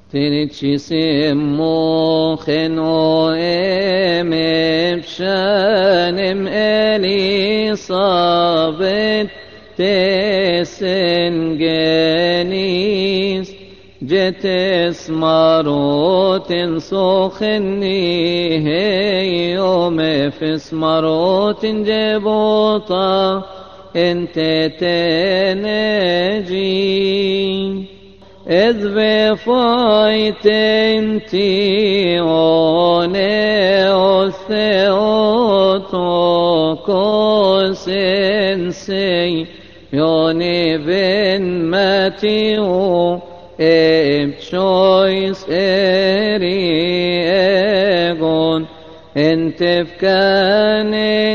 Tirichisim mocheno emepshanim Elisabet tesengenis jetes marotin sochenni heyom efes marotin jebota ente tenejin إذ بفايتنتي أوني أثيوتوكوس إنسي يوني بن ماتيو إبشويس إري إيغون انتفكان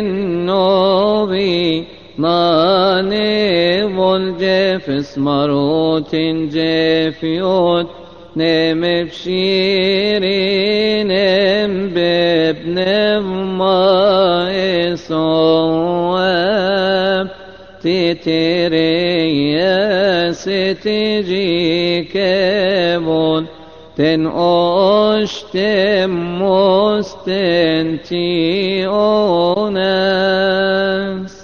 النوبي ماني والجفس مروت جفيوت نم بشيرين بابن ما إسواب تتري ستجي كبون تن أشتم مستنتي أوناس